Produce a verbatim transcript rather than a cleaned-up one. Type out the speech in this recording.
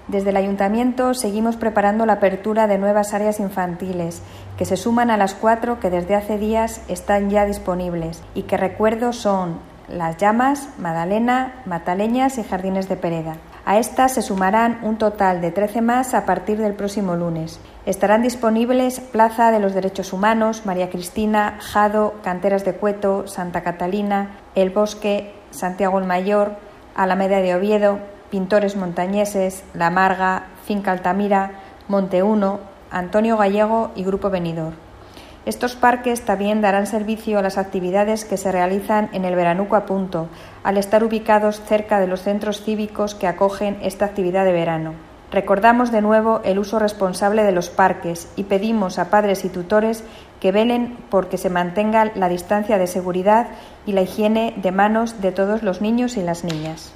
Desde el Ayuntamiento seguimos preparando la apertura de nuevas áreas infantiles, que se suman a las cuatro que desde hace días están ya disponibles y que recuerdo son Las Llamas, Madalena, Mataleñas y Jardines de Pereda. A estas se sumarán un total de trece más a partir del próximo lunes. Estarán disponibles Plaza de los Derechos Humanos, María Cristina, Jado, Canteras de Cueto, Santa Catalina, El Bosque, Santiago el Mayor, Alameda de Oviedo, Pintores Montañeses, La Marga, Finca Altamira, Monte Uno, Antonio Gallego y Grupo Benidorm. Estos parques también darán servicio a las actividades que se realizan en el Veranuco a Punto, al estar ubicados cerca de los centros cívicos que acogen esta actividad de verano. Recordamos de nuevo el uso responsable de los parques y pedimos a padres y tutores que velen por que se mantenga la distancia de seguridad y la higiene de manos de todos los niños y las niñas.